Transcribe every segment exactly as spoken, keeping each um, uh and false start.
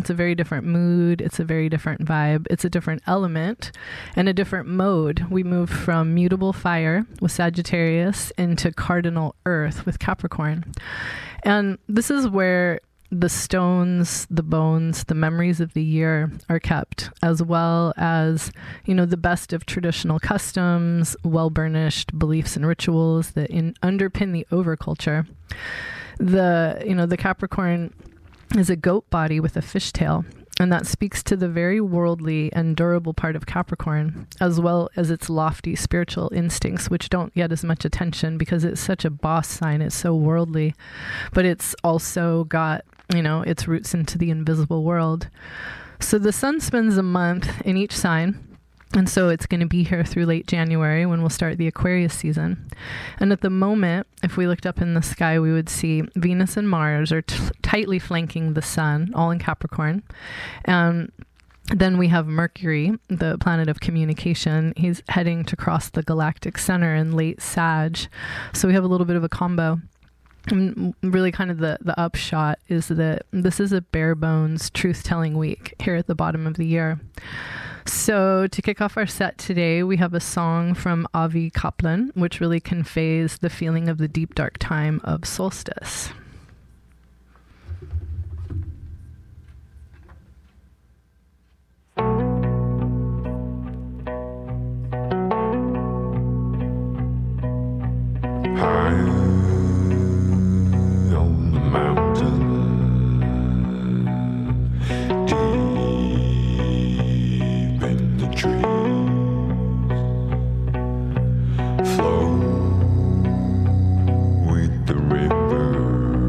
It's a very different mood. It's a very different vibe. It's a different element and a different mode. We move from mutable fire with Sagittarius into cardinal earth with Capricorn. And this is where the stones, the bones, the memories of the year are kept, as well as, you know, the best of traditional customs, well-burnished beliefs and rituals that in, underpin the overculture. The, you know, the Capricorn is a goat body with a fishtail, and that speaks to the very worldly and durable part of Capricorn, as well as its lofty spiritual instincts, which don't get as much attention because it's such a boss sign. It's so worldly, but it's also got, you know, its roots into the invisible world. So the sun spends a month in each sign. And so it's going to be here through late January when we'll start the Aquarius season. And at the moment, if we looked up in the sky, we would see Venus and Mars are t- tightly flanking the sun, all in Capricorn. Um, then we have Mercury, the planet of communication. He's heading to cross the galactic center in late Sag. So we have a little bit of a combo. And really kind of the, the upshot is that this is a bare bones truth-telling week here at the bottom of the year. So to kick off our set today, we have a song from Avi Kaplan, which really conveys the feeling of the deep, dark time of solstice. Flow with the river.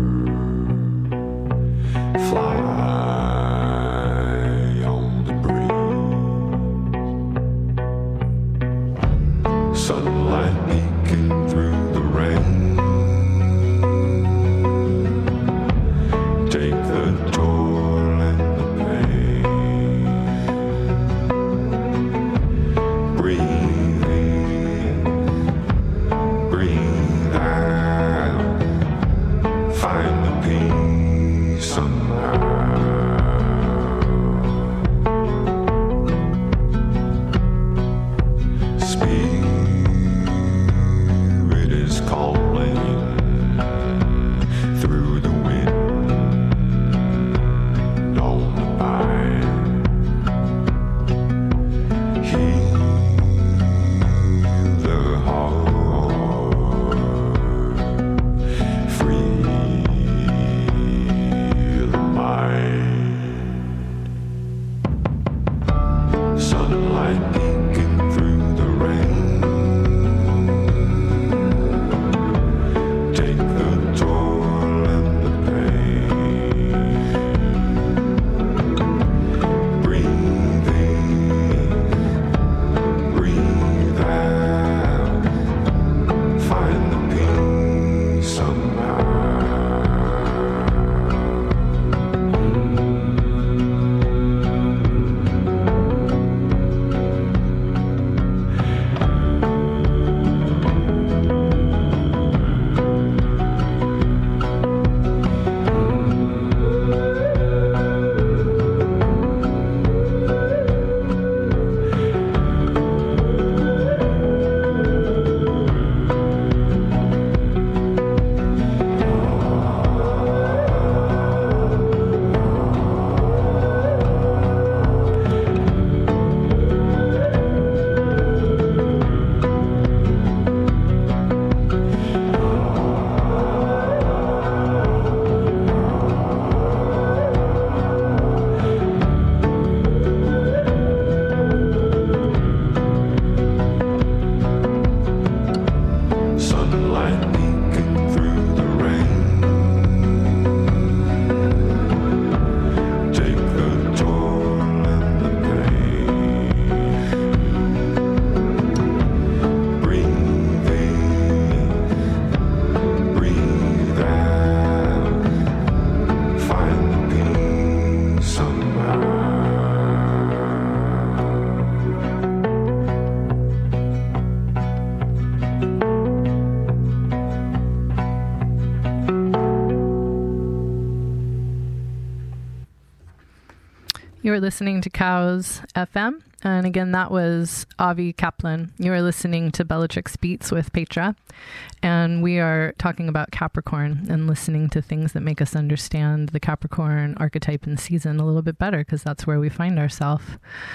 You are listening to Cows F M. And again, that was Avi Kaplan. You are listening to Bellatrix Beats with Petra. And we are talking about Capricorn and listening to things that make us understand the Capricorn archetype and season a little bit better, because that's where we find ourselves.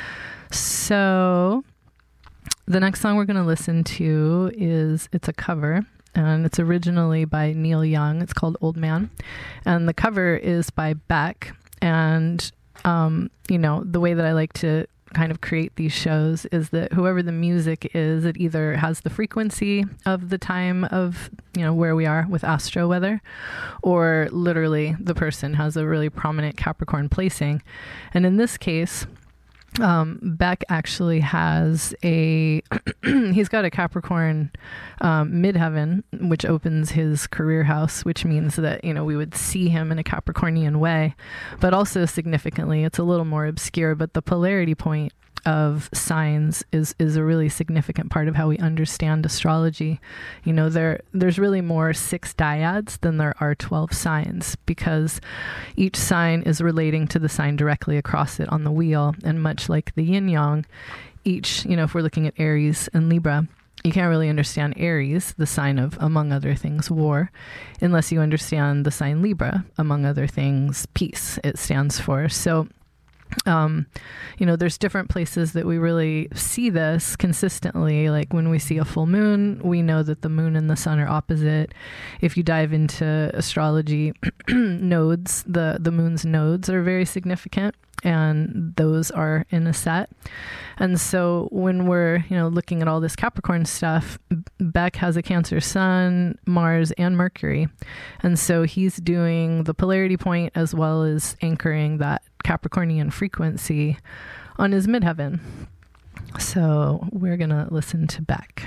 So the next song we're going to listen to is, it's a cover. And it's originally by Neil Young. It's called Old Man. And the cover is by Beck. And, um, you know, the way that I like to kind of create these shows is that whoever the music is, it either has the frequency of the time of, you know, where we are with astro weather, or literally the person has a really prominent Capricorn placing. And in this case, um, Beck actually has a, he's got a Capricorn um, midheaven, which opens his career house, which means that, you know, we would see him in a Capricornian way. But also significantly, it's a little more obscure, but the polarity point of signs is is a really significant part of how we understand astrology. You know, there there's really more six dyads than there are twelve signs, because each sign is relating to the sign directly across it on the wheel. And much like the yin yang, each, you know, if we're looking at Aries and Libra, you can't really understand Aries, the sign of, among other things, war, unless you understand the sign Libra, among other things, peace, it stands for. So Um, you know, there's different places that we really see this consistently. Like when we see a full moon, we know that the moon and the sun are opposite. If you dive into astrology, nodes, the, the moon's nodes are very significant, and those are in a set. And so when we're, you know, looking at all this Capricorn stuff, Beck has a Cancer sun, Mars, and Mercury. And so he's doing the polarity point as well as anchoring that Capricornian frequency on his midheaven. So we're going to listen to Beck.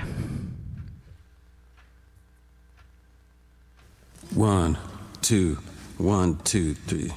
One, two, one, two, three.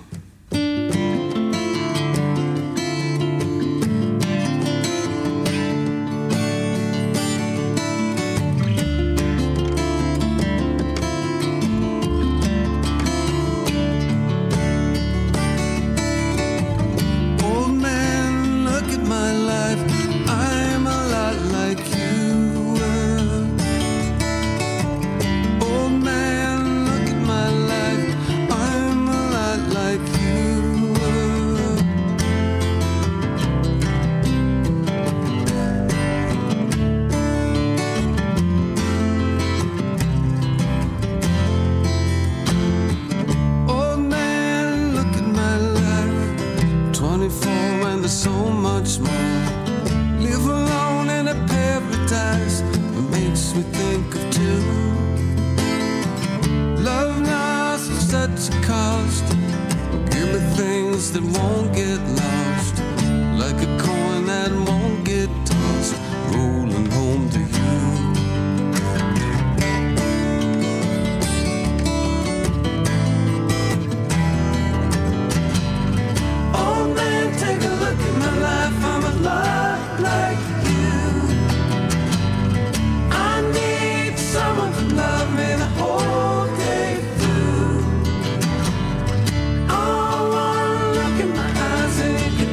Oh, look in my eyes and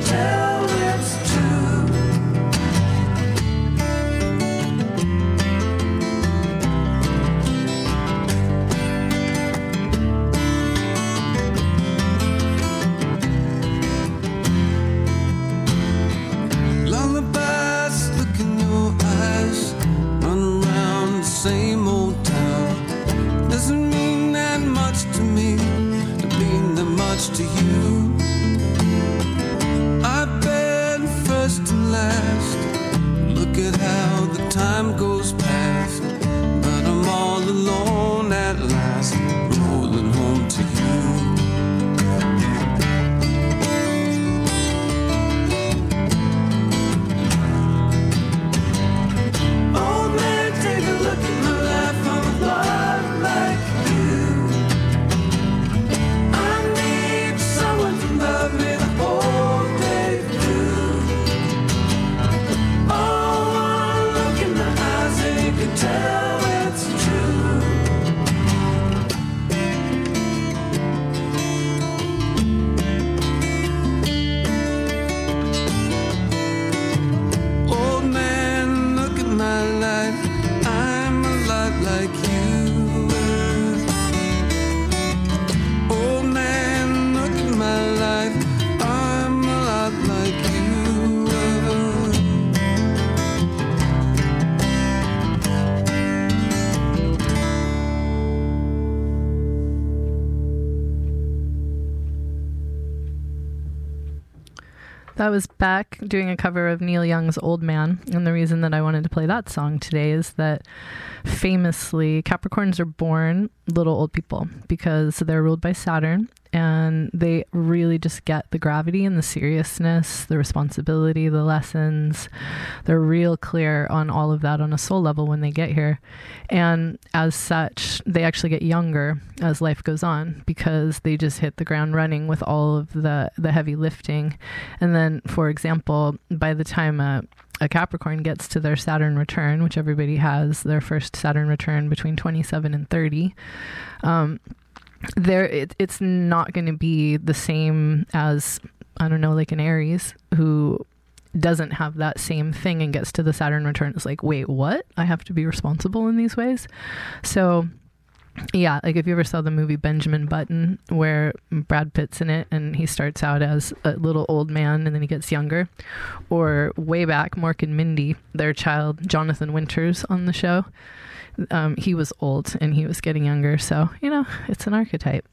That was Beck doing a cover of Neil Young's Old Man. And the reason that I wanted to play that song today is that famously Capricorns are born little old people because they're ruled by Saturn, and they really just get the gravity and the seriousness, the responsibility, the lessons. They're real clear on all of that on a soul level when they get here. And as such, they actually get younger as life goes on because they just hit the ground running with all of the, the heavy lifting. And then, for example, by the time a, a Capricorn gets to their Saturn return, which everybody has their first Saturn return between twenty-seven and thirty, um, there it, it's not going to be the same as, I don't know, like an Aries who doesn't have that same thing and gets to the Saturn return. It's like, wait, what? I have to be responsible in these ways? So yeah, like if you ever saw the movie Benjamin Button, where Brad Pitt's in it and he starts out as a little old man and then he gets younger, or way back, Mork and Mindy, their child, Jonathan Winters on the show, um, he was old and he was getting younger. So, you know, it's an archetype.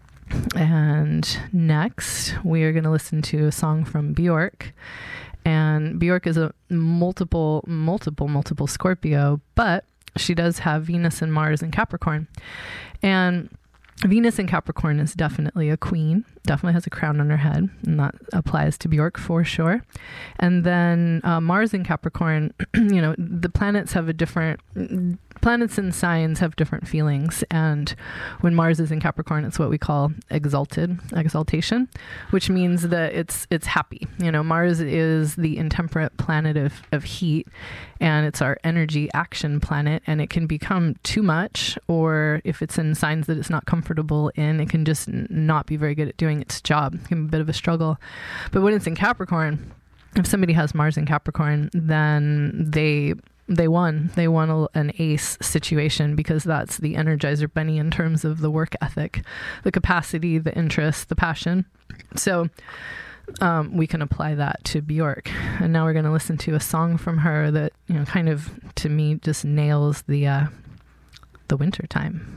And next, we are going to listen to a song from Bjork. And Bjork is a multiple, multiple, multiple Scorpio, but she does have Venus and Mars in Capricorn. And Venus in Capricorn is definitely a queen, definitely has a crown on her head, and that applies to Bjork for sure. And then uh, Mars in Capricorn, you know, the planets have a different, planets and signs have different feelings. And when Mars is in Capricorn, it's what we call exalted, exaltation, which means that it's it's happy. You know, Mars is the intemperate planet of, of heat, and it's our energy action planet, and it can become too much, or if it's in signs that it's not comfortable in, it can just n- not be very good at doing its job. It can be a bit of a struggle. But when it's in Capricorn, if somebody has Mars in Capricorn, then they they won. They won a, an ace situation, because that's the Energizer Bunny in terms of the work ethic, the capacity, the interest, the passion. So um, we can apply that to Bjork. And now we're going to listen to a song from her that, you know, kind of, to me, just nails the uh, the winter time.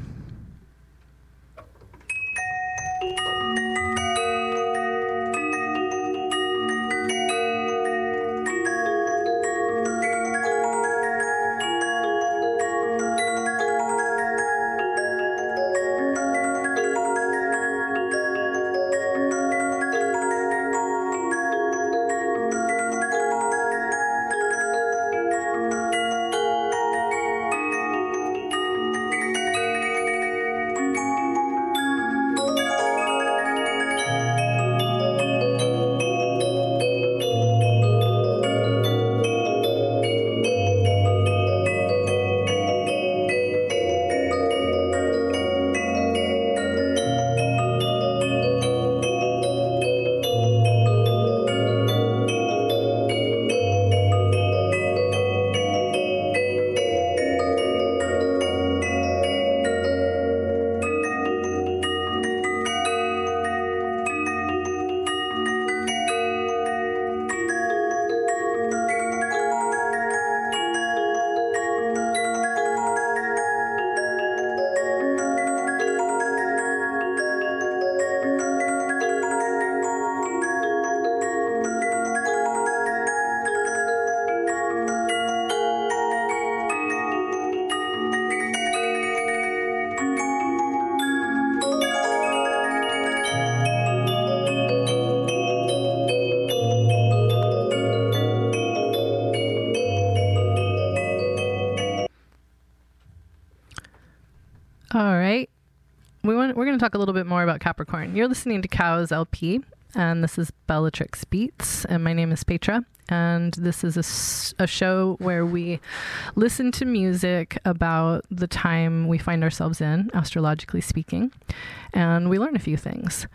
All right. We want, we're going to talk a little bit more about Capricorn. You're listening to Cows L P, and this is Bellatrix Beats, and my name is Petra, and this is a, a show where we listen to music about the time we find ourselves in, astrologically speaking, and we learn a few things.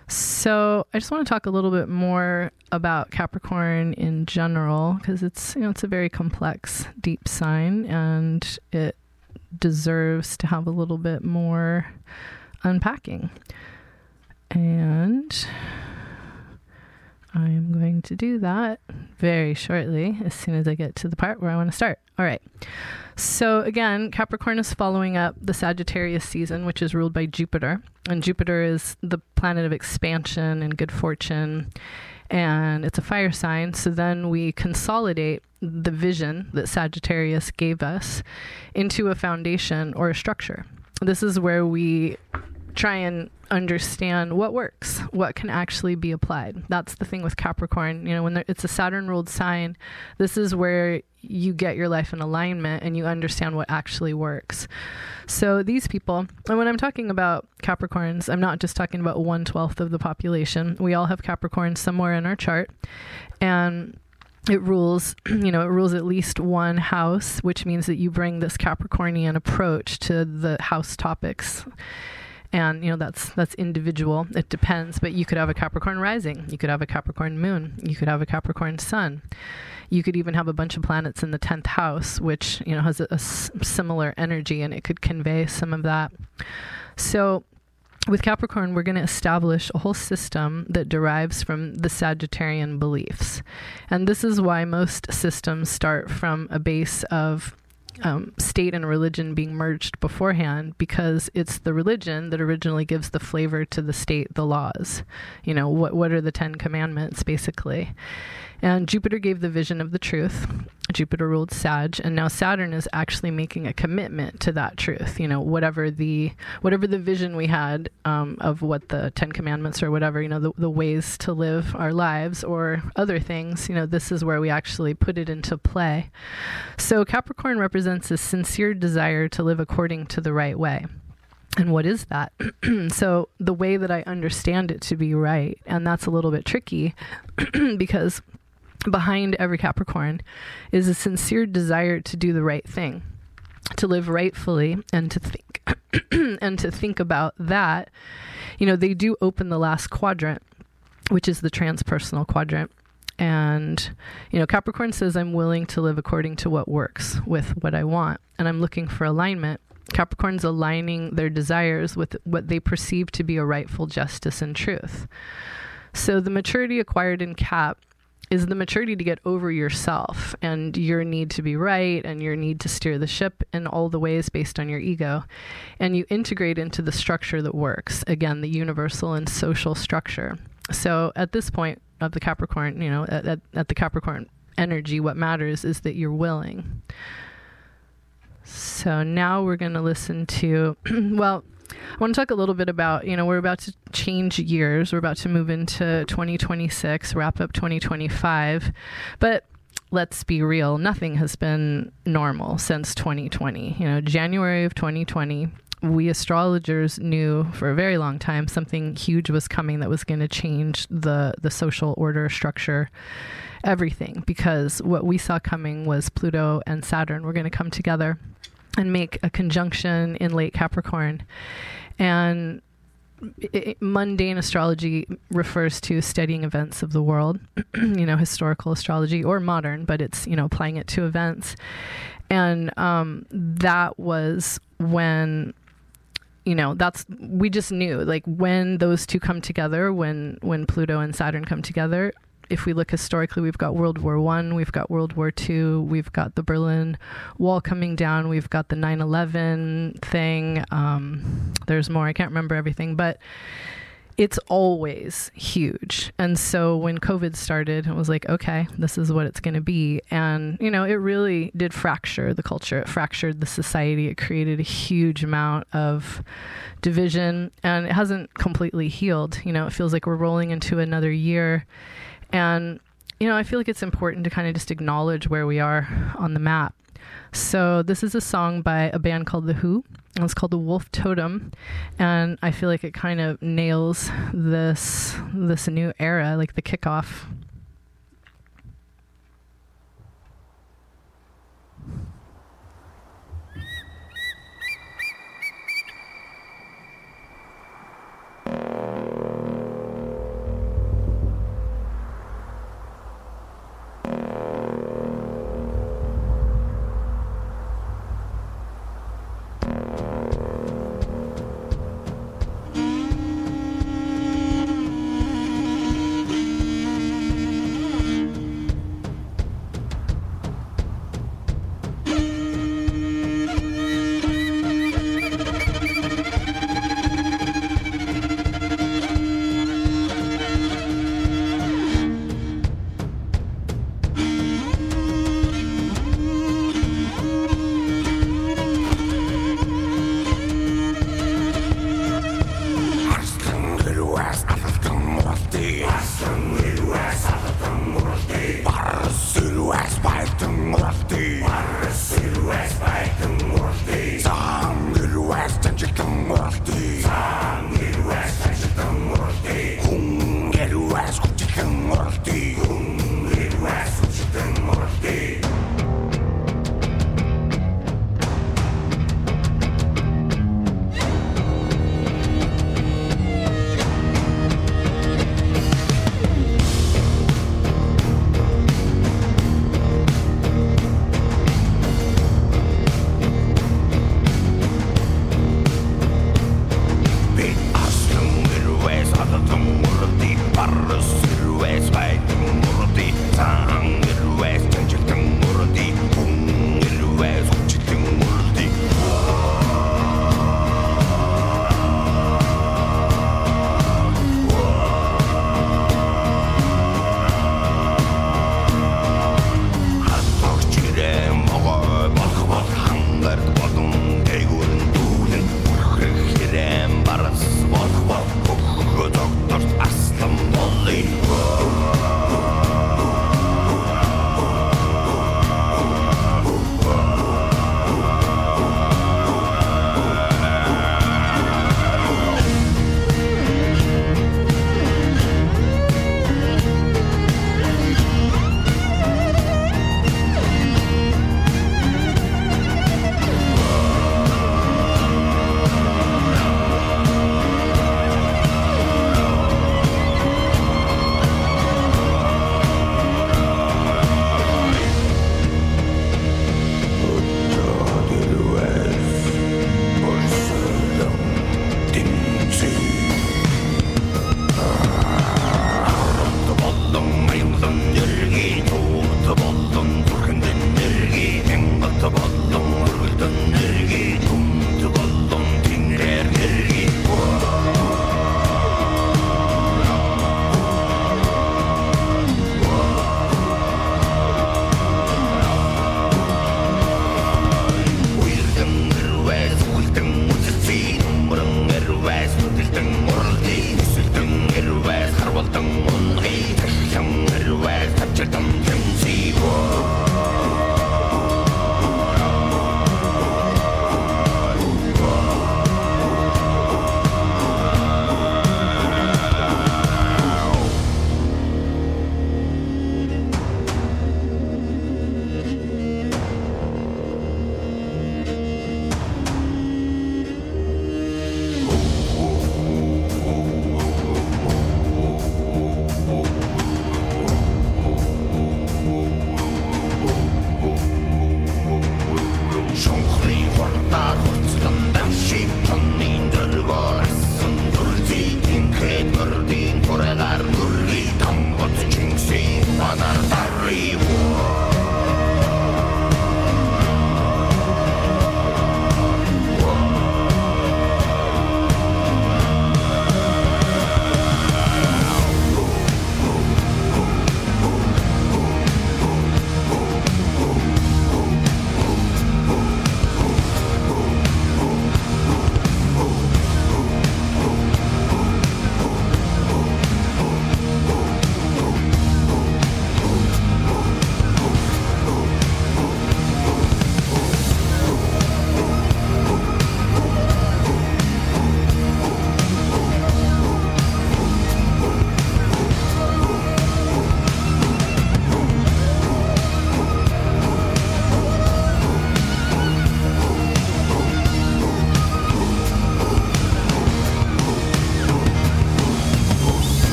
So I just want to talk a little bit more about Capricorn in general, because it's, you know, it's a very complex, deep sign, and it deserves to have a little bit more unpacking. And I'm going to do that very shortly, as soon as I get to the part where I want to start. All right. So again, Capricorn is following up the Sagittarius season, which is ruled by Jupiter. And Jupiter is the planet of expansion and good fortune. and it's a fire sign. So then we consolidate the vision that Sagittarius gave us into a foundation or a structure. This is where we try and understand what works, what can actually be applied. That's the thing with Capricorn. You know, when there, it's a Saturn ruled sign, this is where you get your life in alignment and you understand what actually works. So these people, and when I'm talking about Capricorns, I'm not just talking about one twelfth of the population. We all have Capricorn somewhere in our chart, and it rules, you know, it rules at least one house, which means that you bring this Capricornian approach to the house topics. And, you know, that's that's individual. It depends. But you could have a Capricorn rising. You could have a Capricorn moon. You could have a Capricorn sun. You could even have a bunch of planets in the tenth house, which, you know, has a, a s- similar energy, and it could convey some of that. So with Capricorn, we're going to establish a whole system that derives from the Sagittarian beliefs. And this is why most systems start from a base of Um, state and religion being merged beforehand, because it's the religion that originally gives the flavor to the state, the laws. You know, what what are the Ten Commandments, basically. And Jupiter gave the vision of the truth. Jupiter ruled Sag, and now Saturn is actually making a commitment to that truth. You know, whatever the whatever the vision we had um, of what the Ten Commandments or whatever, you know, the, the ways to live our lives or other things, you know, this is where we actually put it into play. So Capricorn represents a sincere desire to live according to the right way. And what is that? So the way that I understand it to be right, and that's a little bit tricky because behind every Capricorn is a sincere desire to do the right thing, to live rightfully, and to think and to think about that. You know, they do open the last quadrant, which is the transpersonal quadrant. And, you know, Capricorn says, I'm willing to live according to what works with what I want, and I'm looking for alignment. Capricorn's aligning their desires with what they perceive to be a rightful justice and truth. So the maturity acquired in Cap is the maturity to get over yourself and your need to be right and your need to steer the ship in all the ways based on your ego. And you integrate into the structure that works. Again, the universal and social structure. So at this point of the Capricorn, you know, at, at, at the Capricorn energy, what matters is that you're willing. So now we're going to listen to, well, I want to talk a little bit about, you know, we're about to change years. We're about to move into twenty twenty-six, wrap up twenty twenty-five. But let's be real, nothing has been normal since twenty twenty. You know, January of twenty twenty, we astrologers knew for a very long time something huge was coming that was going to change the, the social order, structure, everything. Because what we saw coming was Pluto and Saturn were going to come together and make a conjunction in late Capricorn. And it, mundane astrology refers to studying events of the world, you know, historical astrology or modern, but it's, you know, applying it to events. And um, that was when, you know, that's, we just knew, like, when those two come together, when, when Pluto and Saturn come together, if we look historically, we've got World War One, we've got World War Two, we've got the Berlin Wall coming down, we've got the nine eleven thing. Um, there's more, I can't remember everything, but it's always huge. And so when COVID started, it was like, okay, this is what it's going to be. And, you know, it really did fracture the culture. It fractured the society. It created a huge amount of division, and it hasn't completely healed. You know, it feels like we're rolling into another year. And, you know, I feel like it's important to kind of just acknowledge where we are on the map. So this is a song by a band called The Who, and it's called The Wolf Totem. And I feel like it kind of nails this, this new era, like the kickoff.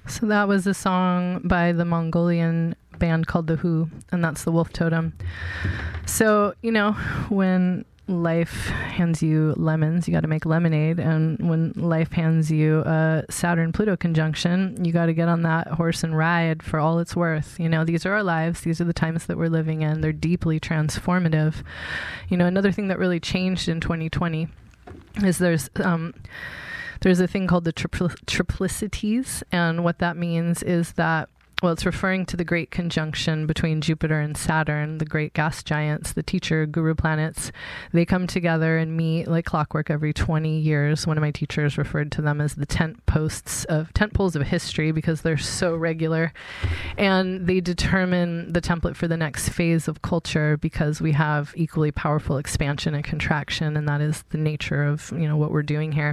So that was a song by the Mongolian band called The Who, and that's the wolf totem. So, you know, when life hands you lemons, you got to make lemonade. And when life hands you a Saturn-Pluto conjunction, you got to get on that horse and ride for all it's worth. You know, these are our lives. These are the times that we're living in. They're deeply transformative. You know, another thing that really changed in twenty twenty is there's... Um, There's a thing called the tripl- triplicities, and what that means is that, well, it's referring to the great conjunction between Jupiter and Saturn, the great gas giants, the teacher guru planets. They come together and meet like clockwork every twenty years. One of my teachers referred to them as the tent posts of tent poles of history because they're so regular, and they determine the template for the next phase of culture because we have equally powerful expansion and contraction, and that is the nature of, you know, what we're doing here.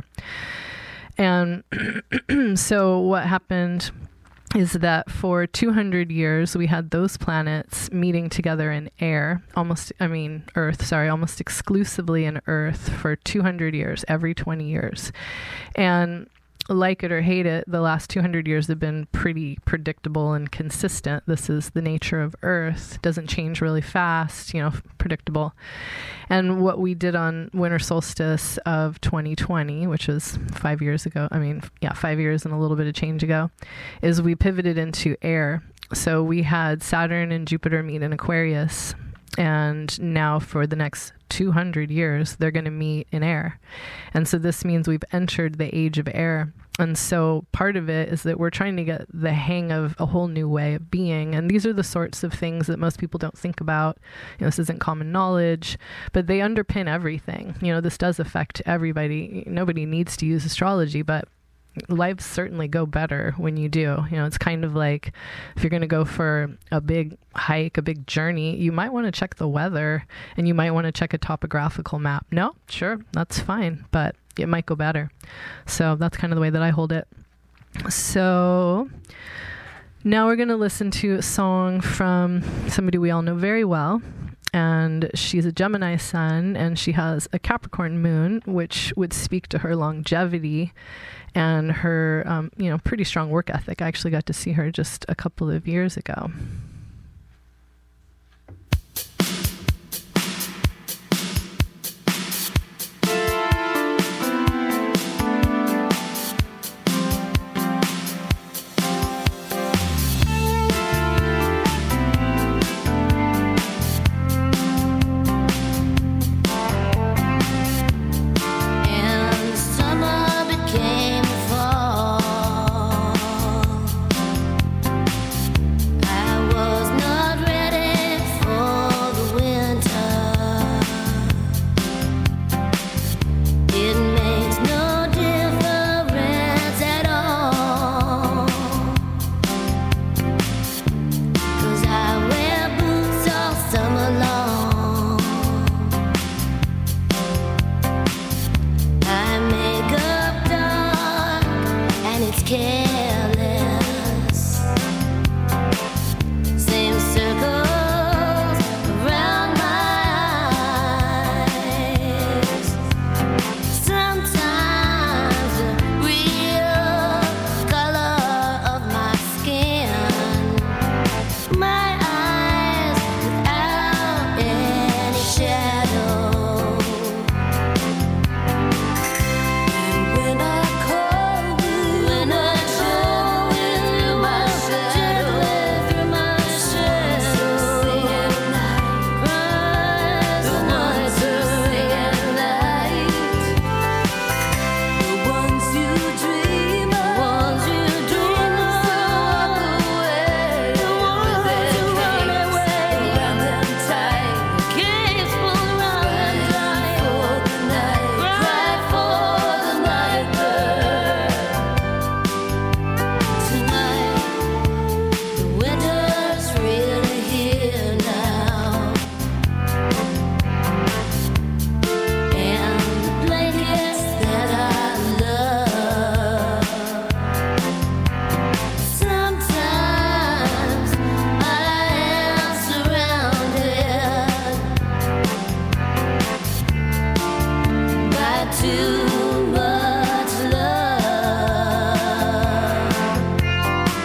And so what happened is that for two hundred years, we had those planets meeting together in air, almost, I mean, Earth, sorry, almost exclusively in Earth for two hundred years, every twenty years. And like it or hate it, the last two hundred years have been pretty predictable and consistent. This is the nature of Earth. It doesn't change really fast, you know, predictable. And what we did on winter solstice of twenty twenty, which was five years ago, I mean, yeah, five years and a little bit of change ago, is we pivoted into air. So we had Saturn and Jupiter meet in Aquarius. And now for the next two hundred years, they're going to meet in air. And so this means we've entered the age of air. And so part of it is that we're trying to get the hang of a whole new way of being. And these are the sorts of things that most people don't think about. You know, this isn't common knowledge, but they underpin everything. You know, this does affect everybody. Nobody needs to use astrology, but lives certainly go better when you do. You know, it's kind of like if you're going to go for a big hike, a big journey, you might want to check the weather and you might want to check a topographical map. No, sure, that's fine, but it might go better. So that's kind of the way that I hold it. So now we're going to listen to a song from somebody we all know very well. And she's a Gemini sun, and she has a Capricorn moon, which would speak to her longevity and her, um, you know, pretty strong work ethic. I actually got to see her just a couple of years ago. Too much love.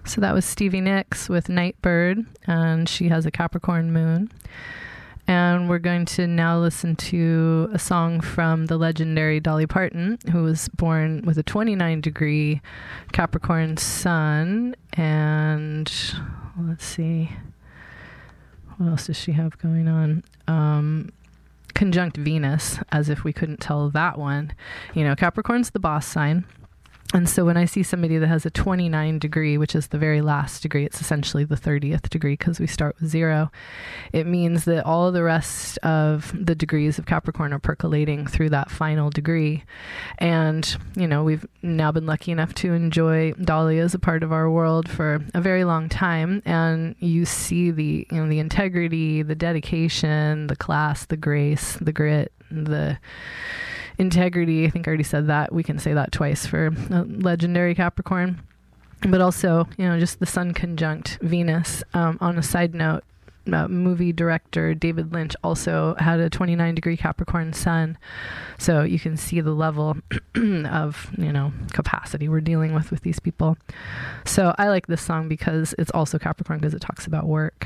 So that was Stevie Nicks with Nightbird, and she has a Capricorn moon. And we're going to now listen to a song from the legendary Dolly Parton, who was born with a twenty-nine degree Capricorn sun. And let's see, what else does she have going on? Um, conjunct Venus, as if we couldn't tell that one. You know, Capricorn's the boss sign. And so when I see somebody that has a twenty-nine degree, which is the very last degree, it's essentially the thirtieth degree because we start with zero, it means that all the rest of the degrees of Capricorn are percolating through that final degree. And, you know, we've now been lucky enough to enjoy Dolly as a part of our world for a very long time. And you see the, you know, the integrity, the dedication, the class, the grace, the grit, the integrity. I think I already said that. We can say that twice for a legendary Capricorn. But also, you know, just the sun conjunct Venus. Um, on a side note, uh, movie director David Lynch also had a twenty-nine degree Capricorn sun. So you can see the level of, you know, capacity we're dealing with with these people. So I like this song because it's also Capricorn because it talks about work.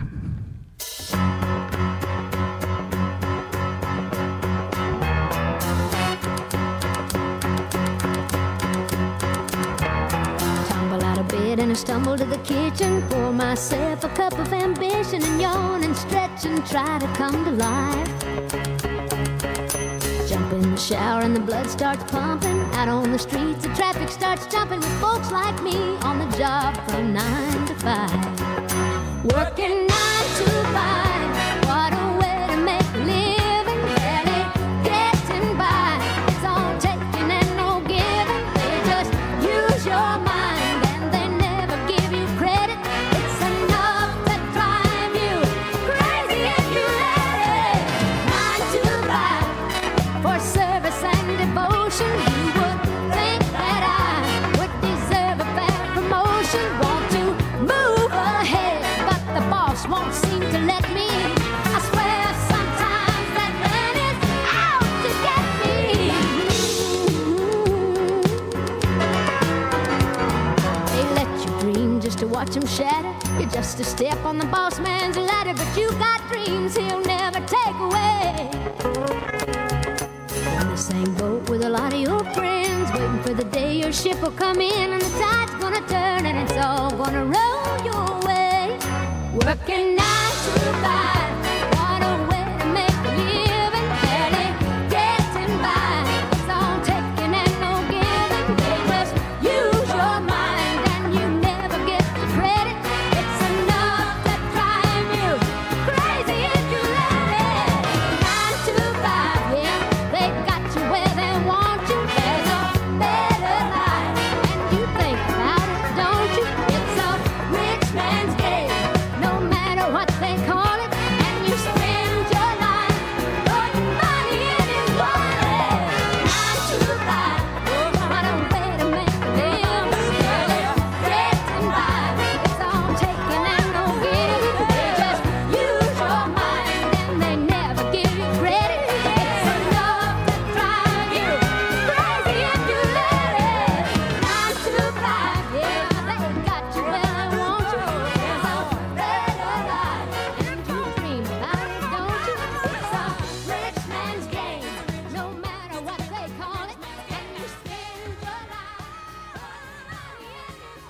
And I stumble to the kitchen, pour myself a cup of ambition, and yawn and stretch and try to come to life. Jump in the shower and the blood starts pumping. Out on the streets, the traffic starts jumping with folks like me on the job from nine to five. Working nine to five, what a way to make a living. Barely getting by, it's all taking and no giving. They just use your mind. Won't seem to let me. I swear sometimes that man is out to get me. They let you dream just to watch him shatter. You're just a step on the boss man's ladder, but you got dreams he'll never take away. In the same boat with a lot of your friends, waiting for the day your ship will come in and the tide's gonna turn and it's all gonna roll your way. Working nine to five, what a way to make a living. Barely getting by, it's all taking and no giving. They just use your mind and you never get the credit. It's enough to drive you crazy if you let it. Nine to five, yeah, they got you where they want you. There's a better life, and you think about it, don't you? It's a rich man's game. No matter what they call it, and you spend your life putting money in his wallet. Nine to five, what a way to make a living. Getting by, it's all taking and no giving. They just use your mind and they never give you credit. It's enough to drive you crazy if you let it. Nine to five, yeah, they got you where they want you. There's a better life, and you dream about it, don't you? It's a rich man's game, no matter what they call it, and you spend your life putting money in his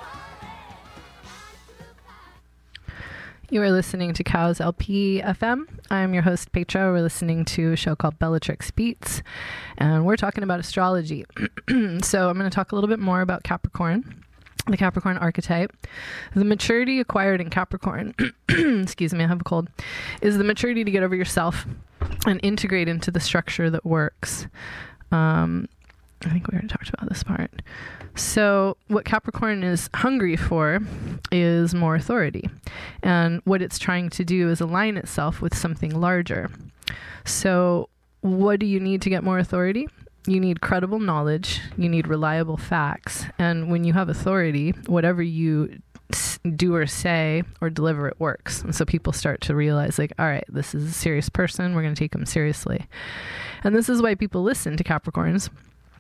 wallet. You are listening to Cows L P F M. I'm your host, Petra. We're listening to a show called Bellatrix Beats, and we're talking about astrology. So I'm going to talk a little bit more about Capricorn, the Capricorn archetype. The maturity acquired in Capricorn, excuse me, I have a cold, is the maturity to get over yourself and integrate into the structure that works. Um, I think we already talked about this part. So what Capricorn is hungry for is more authority. And what it's trying to do is align itself with something larger. So what do you need to get more authority? You need credible knowledge. You need reliable facts. And when you have authority, whatever you do or say or deliver, it works. And so people start to realize, like, all right, this is a serious person. We're going to take them seriously. And this is why people listen to Capricorns,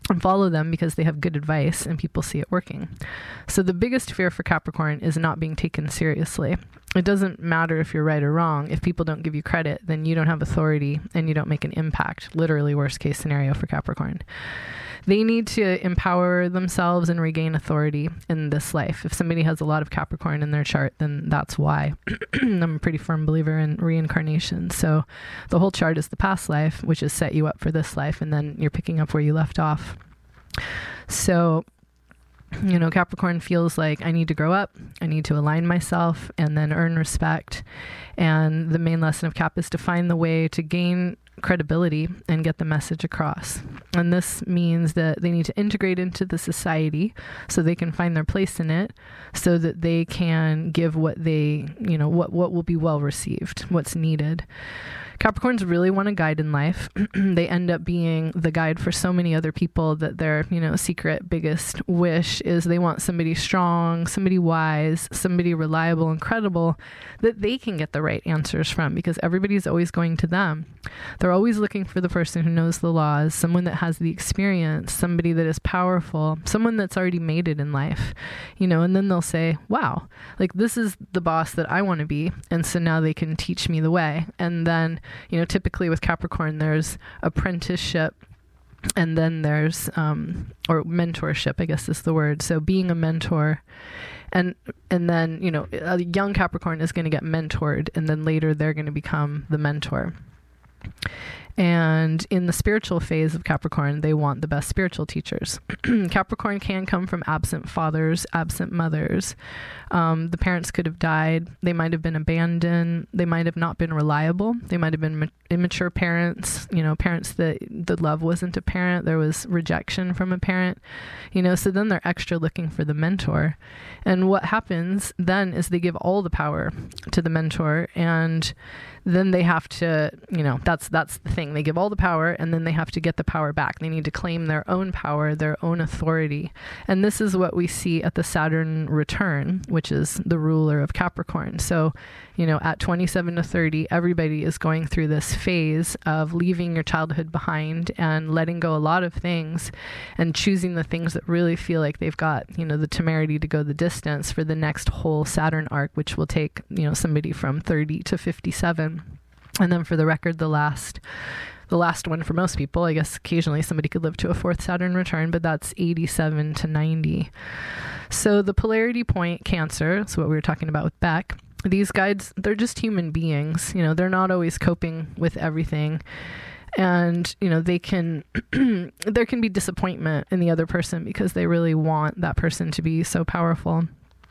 and follow them because they have good advice and people see it working. So the biggest fear for Capricorn is not being taken seriously. It doesn't matter if you're right or wrong. If people don't give you credit, then you don't have authority and you don't make an impact. Literally worst case scenario for Capricorn. They need to empower themselves and regain authority in this life. If somebody has a lot of Capricorn in their chart, then that's why. I'm a pretty firm believer in reincarnation. So the whole chart is the past life, which has set you up for this life, and then you're picking up where you left off. So, you know, Capricorn feels like I need to grow up, I need to align myself and then earn respect. And the main lesson of Cap is to find the way to gain credibility and get the message across. And this means that they need to integrate into the society so they can find their place in it, so that they can give what they, you know, what, what will be well received, what's needed. Capricorns really want a guide in life. They end up being the guide for so many other people that their, you know, secret biggest wish is they want somebody strong, somebody wise, somebody reliable and credible that they can get the right answers from, because everybody's always going to them. They're always looking for the person who knows the laws, someone that has the experience, somebody that is powerful, someone that's already made it in life, you know, and then they'll say, wow, like this is the boss that I want to be. And so now they can teach me the way. And then, you know, typically with Capricorn, there's apprenticeship, and then there's, um, or mentorship, I guess is the word. So being a mentor, and, and then, you know, a young Capricorn is going to get mentored, and then later they're going to become the mentor. And in the spiritual phase of Capricorn, they want the best spiritual teachers. Capricorn can come from absent fathers, absent mothers. Um, the parents could have died. They might have been abandoned. They might have not been reliable. They might have been ma- immature parents, you know, parents that the love wasn't apparent. There was rejection from a parent, you know, so then they're extra looking for the mentor. And what happens then is they give all the power to the mentor, and then they have to, you know, that's that's the thing. They give all the power, and then they have to get the power back. They need to claim their own power, their own authority. And this is what we see at the Saturn return, which is the ruler of Capricorn. So, you know, at twenty-seven to thirty, everybody is going through this phase of leaving your childhood behind and letting go a lot of things and choosing the things that really feel like they've got, you know, the temerity to go the distance for the next whole Saturn arc, which will take, you know, somebody from thirty to fifty-seven. And then for the record, the last the last one for most people, I guess occasionally somebody could live to a fourth Saturn return, but that's eighty-seven to ninety. So the polarity point, Cancer, so what we were talking about with Beck, these guides, they're just human beings. You know, they're not always coping with everything. And, you know, they can, there can be disappointment in the other person because they really want that person to be so powerful.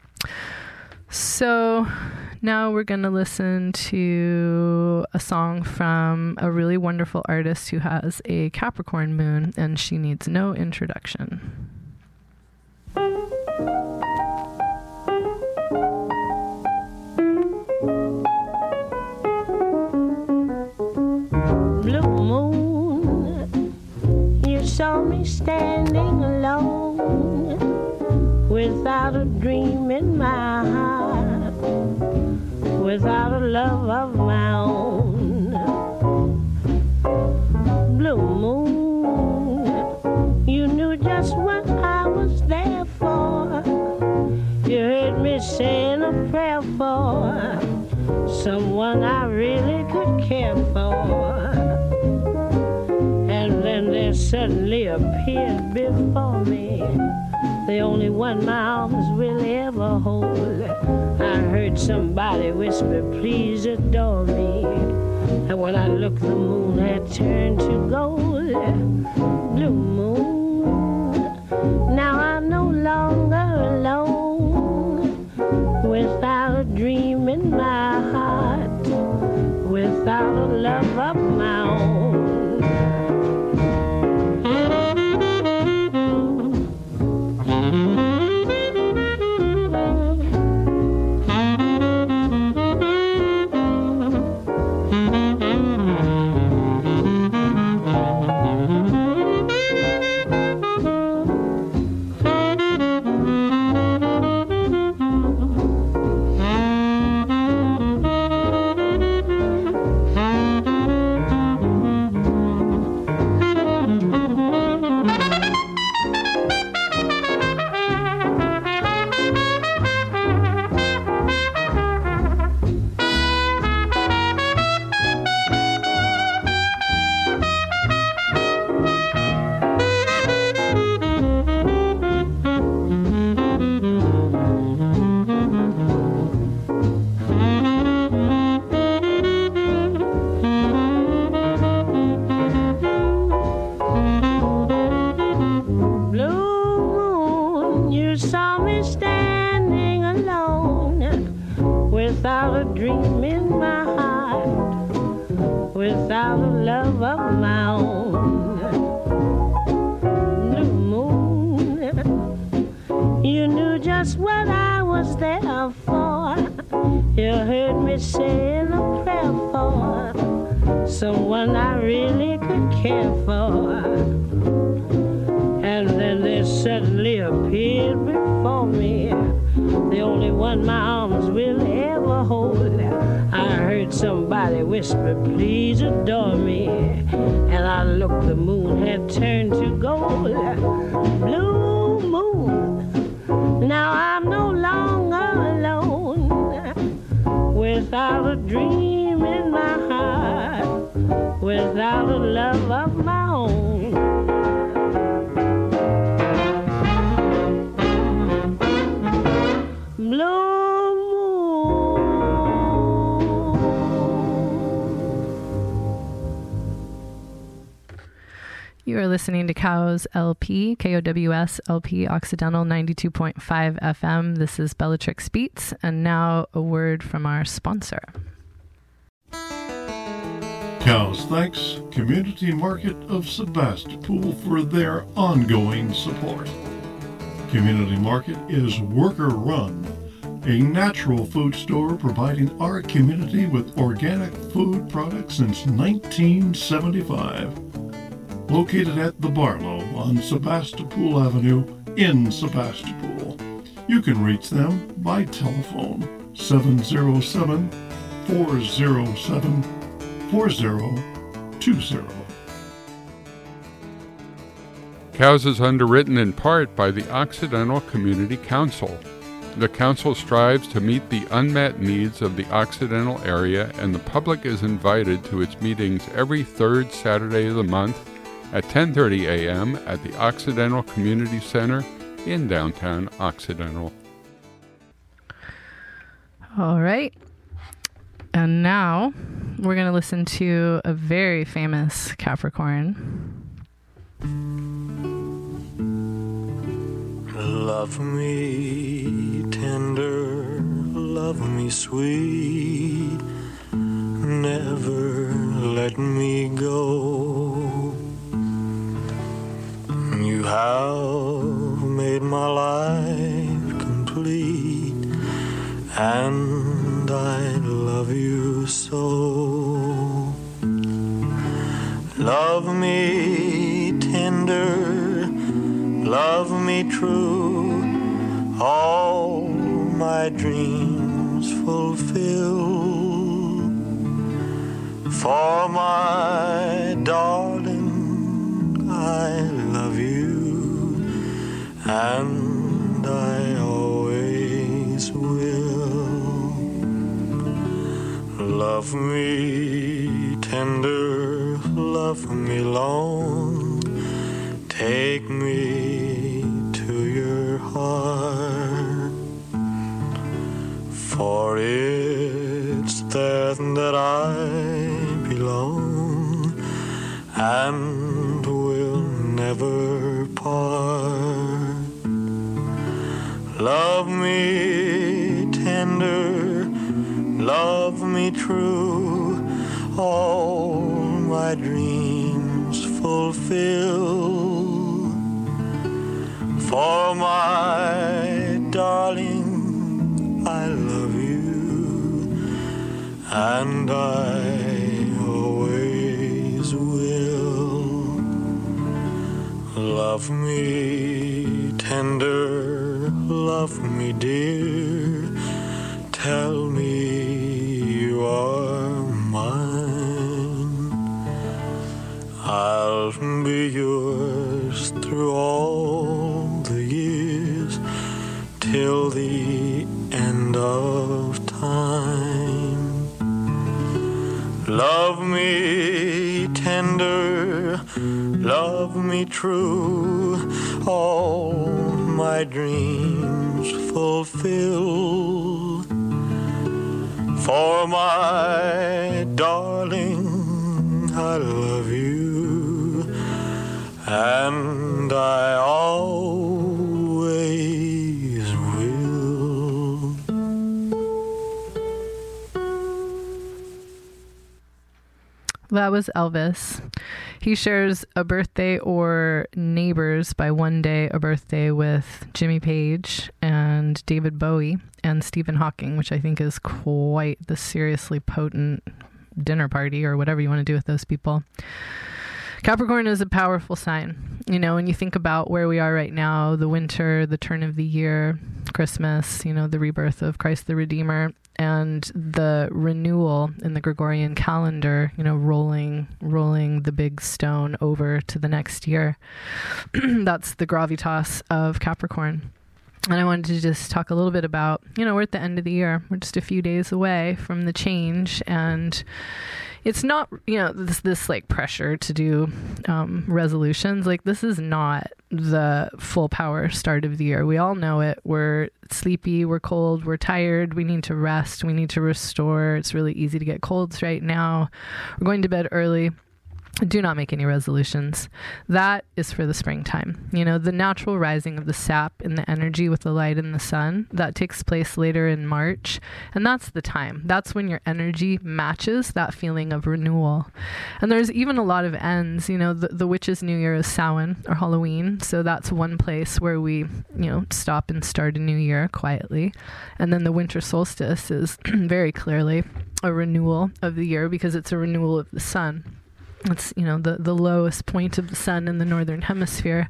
So now we're going to listen to a song from a really wonderful artist who has a Capricorn moon, and she needs no introduction. Blue moon, you saw me standing alone without a dream in my heart, without a love of my own. Blue moon, you knew just what I was there for. You heard me saying a prayer for someone I really could care for. And then there suddenly appeared before me the only one my arms will ever hold. I heard somebody whisper, please adore me. And when I looked, the moon had turned to gold. Blue moon, now I'm no longer alone, without a dream in my heart, without a love of my own. dream in my heart without a love of my own. Blue moon, you knew just what I was there for. You heard me saying a prayer for someone I really could care for. And then they suddenly appeared before me, the only one my arms will ever hold. I heard somebody whisper, please adore me. And I looked, the moon had turned to gold. Blue moon, now I'm no longer alone, without a dream in my heart, without a love of my own. You are listening to Cows L P, K O W S L P Occidental ninety-two point five F M. This is Bellatrix Beats, and now a word from our sponsor. Cows thanks Community Market of Sebastopol for their ongoing support. Community Market is worker-run, a natural food store providing our community with organic food products since nineteen seventy-five. Located at the Barlow on Sebastopol Avenue in Sebastopol. You can reach them by telephone seven oh seven, four oh seven, four oh two oh. Cows is underwritten in part by the Occidental Community Council. The council strives to meet the unmet needs of the Occidental area, and the public is invited to its meetings every third Saturday of the month at ten thirty a.m. at the Occidental Community Center in downtown Occidental. All right. And now we're going to listen to a very famous Capricorn. Love me tender, love me sweet, never let me go. You have made my life complete, and I love you so. Love me tender, love me true, all my dreams fulfill. For my darling, I love you, and I always will. Love me tender, love me long, take me to your heart, for it's there that I belong and will never part. Love me tender, love me true, all my dreams fulfill. For my darling, I love you, and I always will. Love me tender, love me dear, tell me you are mine. I'll be yours through all the years, till the end of time. Love me tender, love me true, all my dreams fulfill. For my darling, I love you, and I always will. is Elvis. He shares a birthday or neighbors by one day a birthday with Jimmy Page and David Bowie and Stephen Hawking, which I think is quite the seriously potent dinner party or whatever you want to do with those people. Capricorn is a powerful sign. You know, when you think about where we are right now, the winter, the turn of the year, Christmas, you know, the rebirth of Christ the Redeemer, and the renewal in the Gregorian calendar, you know, rolling, rolling the big stone over to the next year. That's the gravitas of Capricorn. And I wanted to just talk a little bit about, you know, we're at the end of the year. We're just a few days away from the change, and it's not, you know, this, this like pressure to do um, resolutions. Like, this is not the full power start of the year. We all know it. We're sleepy, we're cold, we're tired. We need to rest. We need to restore. It's really easy to get colds right now. We're going to bed early. Do not make any resolutions. That is for the springtime. You know, the natural rising of the sap and the energy with the light and the sun, that takes place later in March. And that's the time. That's when your energy matches that feeling of renewal. And there's even a lot of ends. You know, the, the witch's new year is Samhain or Halloween. So that's one place where we, you know, stop and start a new year quietly. And then the winter solstice is very clearly a renewal of the year because it's a renewal of the sun. It's, you know, the, the lowest point of the sun in the northern hemisphere.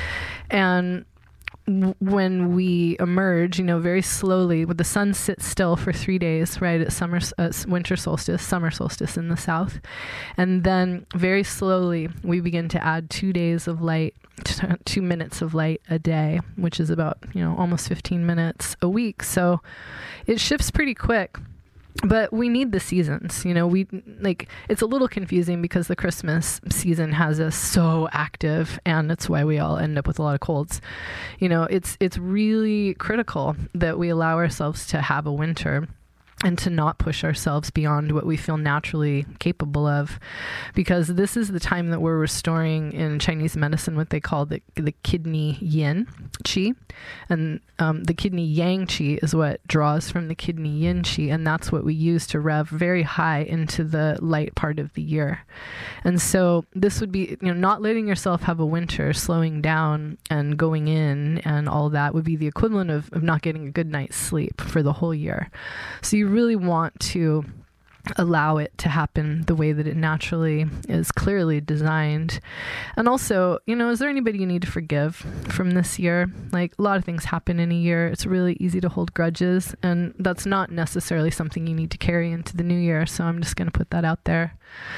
And w- when we emerge, you know, very slowly, with the sun sits still for three days, right, at summer, uh, winter solstice, summer solstice in the south. And then very slowly, we begin to add two days of light, two minutes of light a day, which is about, you know, almost fifteen minutes a week. So it shifts pretty quick. But we need the seasons, you know, we like, it's a little confusing because the Christmas season has us so active, and it's why we all end up with a lot of colds. You know, it's, it's really critical that we allow ourselves to have a winter and to not push ourselves beyond what we feel naturally capable of, because this is the time that we're restoring in Chinese medicine what they call the the kidney yin qi, and um, the kidney yang qi is what draws from the kidney yin qi, and that's what we use to rev very high into the light part of the year. And so this would be, you know, not letting yourself have a winter, slowing down and going in, and all that would be the equivalent of, of not getting a good night's sleep for the whole year. So you really want to allow it to happen the way that it naturally is clearly designed. And also, you know, is there anybody you need to forgive from this year? Like, a lot of things happen in a year. It's really easy to hold grudges, and that's not necessarily something you need to carry into the new year. So I'm just going to put that out there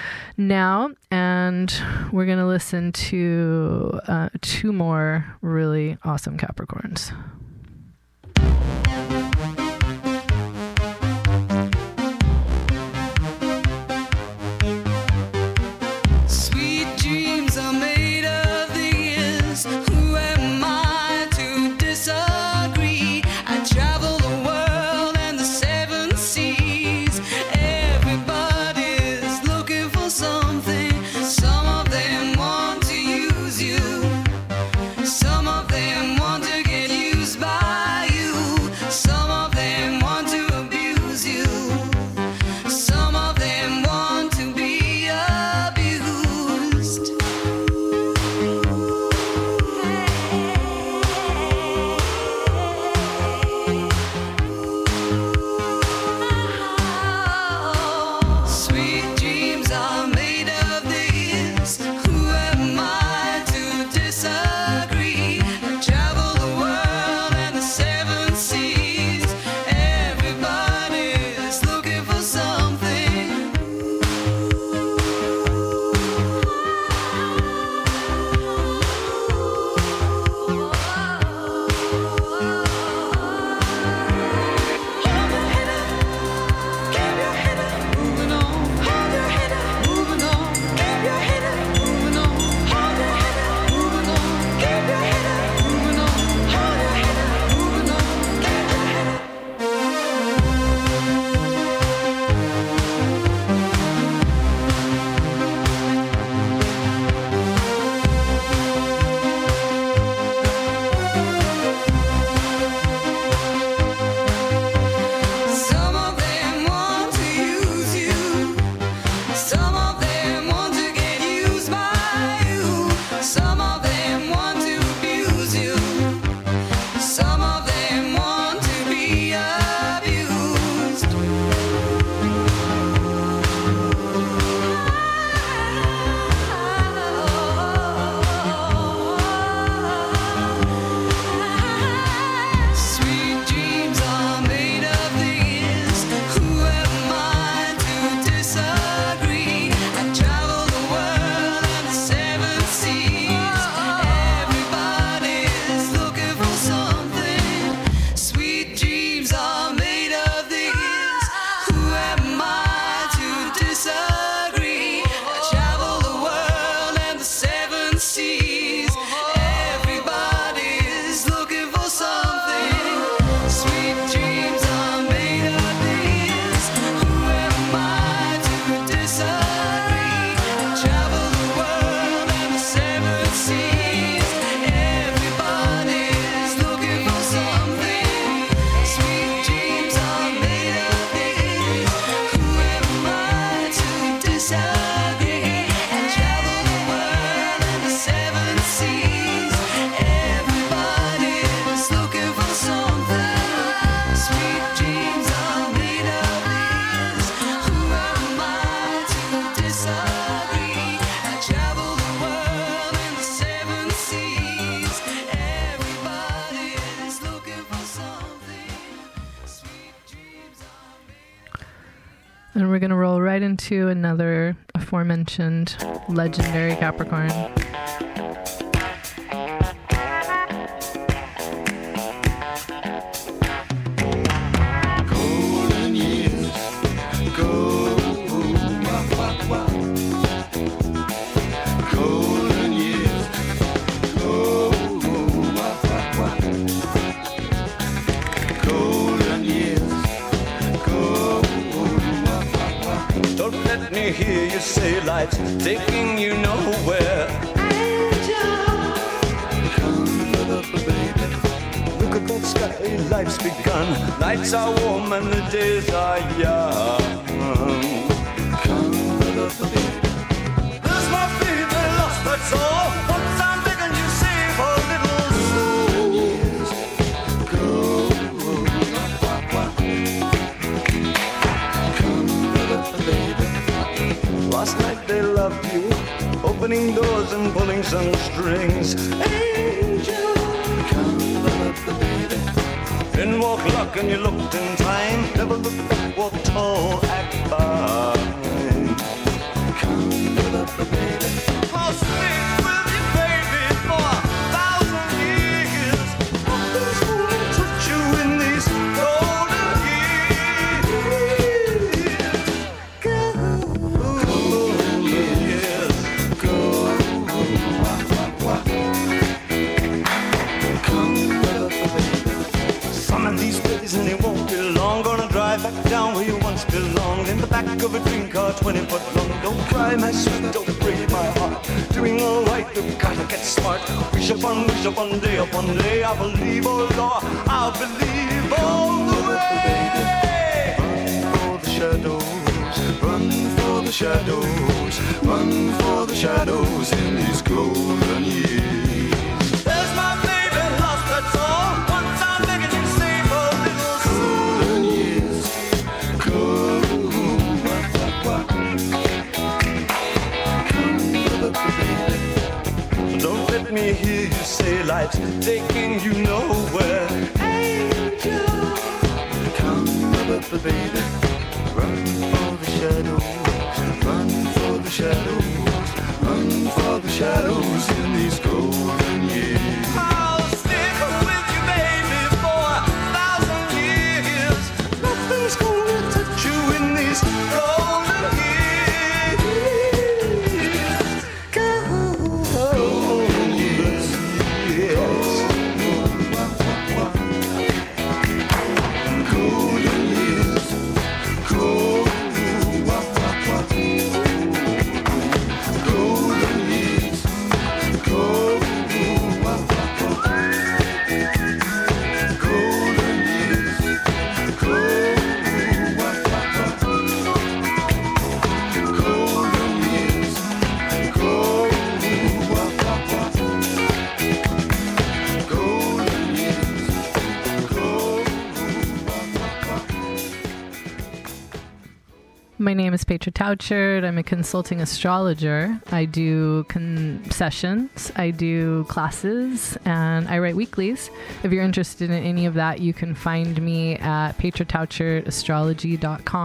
now. And we're going to listen to uh, two more really awesome Capricorns. Some of them want to get used by seven seas. Everybody's looking for something. Sweet dreams are made of these. Who am I to disagree? I travel the world in the seven seas. Everybody's looking for something. Sweet dreams are made. And we're going to roll right into another aforementioned legendary Capricorn. Golden years go, wah, wah, wah. Golden years go, wah, wah, wah. Golden years go, wah, wah, wah. Don't let me hear you say life's taking you nowhere. Look at that sky, life's begun. Nights are warm and the days are young. Come, baby. There's my baby lost, that's all. Once I'm begging you, save a little soul. Years go, wah, wah. Come, baby. Last night they loved you, opening doors and pulling some strings. Angel, come, baby. Then walk luck and you looked in time. Never look back, walk tall, act fine. Come, baby. I'll stick with you, baby, for a thousand years. Nothing's gonna touch you in these golden years. Golden years, go, wah, wah, wah. Come, baby. Some of these days and it won't be long. Gonna drive back down where you once belonged. In the back of a dream car, twenty foot long. Don't cry, my sweet, don't break my heart. Doing alright, you've gotta get smart. Wish upon, wish upon, day upon day. I believe, oh Lord, I believe all the way. Run for the shadows, run for the shadows, run for the shadows in these golden years. There's my baby lost, that's all. Once I'm begging you, save a little soul. Golden years, go, wah, wah, wah. Come, baby. Don't let me hear you say life's taking you nowhere. Angel, come, baby. Run for the shadows, run for the shadows, run for the shadows in these golden years. I'll stick with you, baby, for a thousand years. Nothing's gonna touch you in these golden years. Golden years, yes. Golden years, go, wah, wah, wah. Golden years, go, wah, wah, wah. Golden years, go, wah, wah, wah. Golden years, go, wah, wah, wah. Golden years, go, My name is Petra Tauchert. I'm a consulting astrologer. I do concessions, I do classes, and I write weeklies. If you're interested in any of that, you can find me at petra tauchert astrology dot com.